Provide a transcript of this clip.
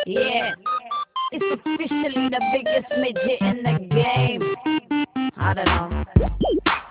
Yeah, it's officially the biggest midget in the game. I don't know.